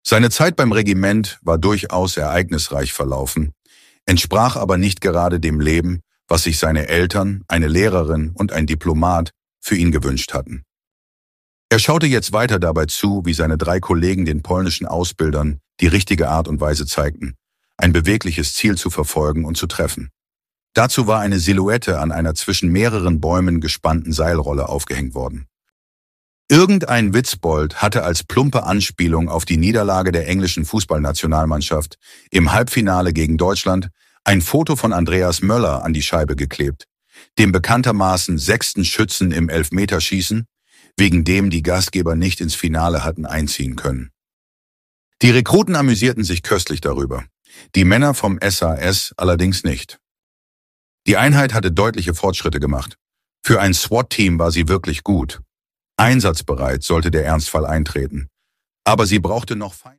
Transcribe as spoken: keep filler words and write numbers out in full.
Seine Zeit beim Regiment war durchaus ereignisreich verlaufen, entsprach aber nicht gerade dem Leben, was sich seine Eltern, eine Lehrerin und ein Diplomat für ihn gewünscht hatten. Er schaute jetzt weiter dabei zu, wie seine drei Kollegen den polnischen Ausbildern die richtige Art und Weise zeigten, ein bewegliches Ziel zu verfolgen und zu treffen. Dazu war eine Silhouette an einer zwischen mehreren Bäumen gespannten Seilrolle aufgehängt worden. Irgendein Witzbold hatte als plumpe Anspielung auf die Niederlage der englischen Fußballnationalmannschaft im Halbfinale gegen Deutschland ein Foto von Andreas Möller an die Scheibe geklebt, dem bekanntermaßen sechsten Schützen im Elfmeterschießen, wegen dem die Gastgeber nicht ins Finale hatten einziehen können. Die Rekruten amüsierten sich köstlich darüber, die Männer vom S A S allerdings nicht. Die Einheit hatte deutliche Fortschritte gemacht. Für ein SWAT-Team war sie wirklich gut. Einsatzbereit sollte der Ernstfall eintreten. Aber sie brauchte noch Feinde.